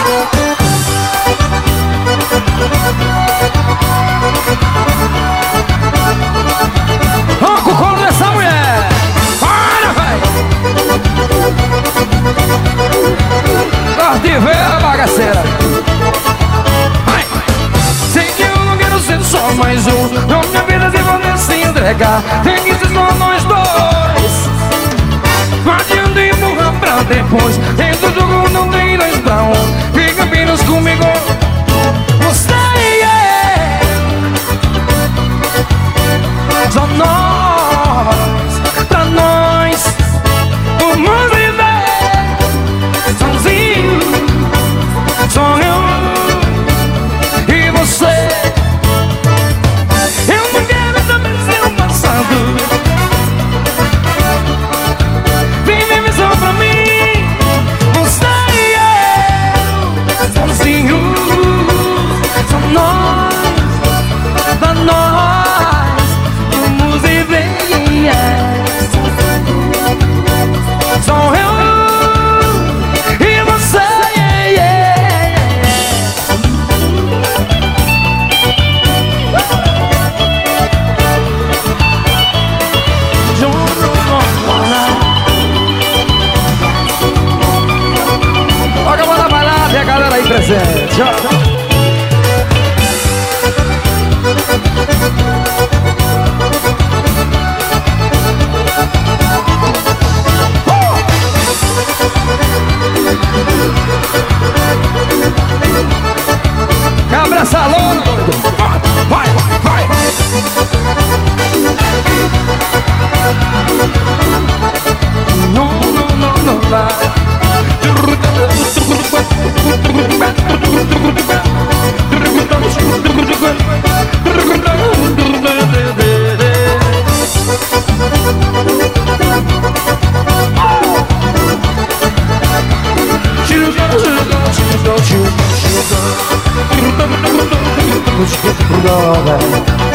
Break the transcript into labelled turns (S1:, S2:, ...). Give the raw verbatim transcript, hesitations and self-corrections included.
S1: Ronca o colo dessa mulher. Para, vai. Gosto de ver a bagaceira. Vai. Sei que eu não quero ser só mais um. Não, minha vida se você se entregar. Tem que ser só nós dois. Não adianta empurrar pra depois. Dentro do jogo não tem dois pra um. Fica apenas comigo. Você é só nós, pra nós. Vamos viver sozinho. Só eu e você. Eu não quero saber seu passado. Vem viver só pra mim. Você e eu sozinho. Só nós, pra nós. Vamos viver, yeah. Só eu e você, yeah, yeah. Olha a bola balada e a galera aí presente, ó. Cabra salão, vai, vai, vai. Não, não, não, não vai. Don't you, don't you, don't you, don't you, don't you,